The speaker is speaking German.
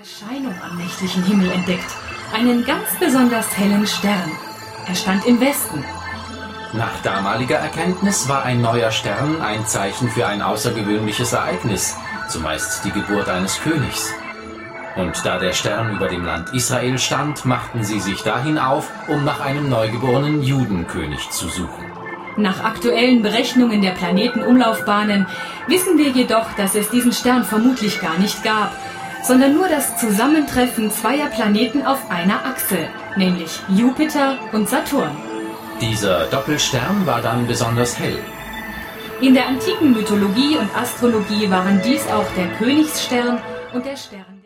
Erscheinung am nächtlichen Himmel entdeckt. Einen ganz besonders hellen Stern. Er stand im Westen. Nach damaliger Erkenntnis war ein neuer Stern ein Zeichen für ein außergewöhnliches Ereignis, zumeist die Geburt eines Königs. Und da der Stern über dem Land Israel stand, machten sie sich dahin auf, um nach einem neugeborenen Judenkönig zu suchen. Nach aktuellen Berechnungen der Planetenumlaufbahnen wissen wir jedoch, dass es diesen Stern vermutlich gar nicht gab, sondern nur das Zusammentreffen zweier Planeten auf einer Achse, nämlich Jupiter und Saturn. Dieser Doppelstern war dann besonders hell. In der antiken Mythologie und Astrologie waren dies auch der Königsstern und der Stern